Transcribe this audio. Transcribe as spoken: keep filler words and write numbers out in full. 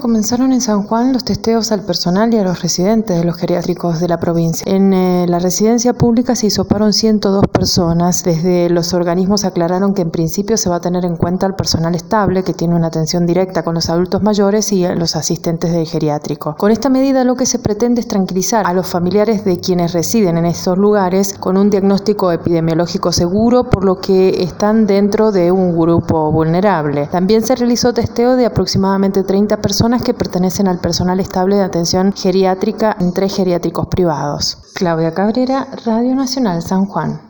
Comenzaron en San Juan los testeos al personal y a los residentes de los geriátricos de la provincia. En eh, la residencia pública se hisoparon ciento dos personas. Desde los organismos aclararon que en principio se va a tener en cuenta al personal estable, que tiene una atención directa con los adultos mayores y a los asistentes del geriátrico. Con esta medida lo que se pretende es tranquilizar a los familiares de quienes residen en estos lugares con un diagnóstico epidemiológico seguro, por lo que están dentro de un grupo vulnerable. También se realizó testeo de aproximadamente treinta personas que pertenecen al personal estable de atención geriátrica en tres geriátricos privados. Claudia Cabrera, Radio Nacional San Juan.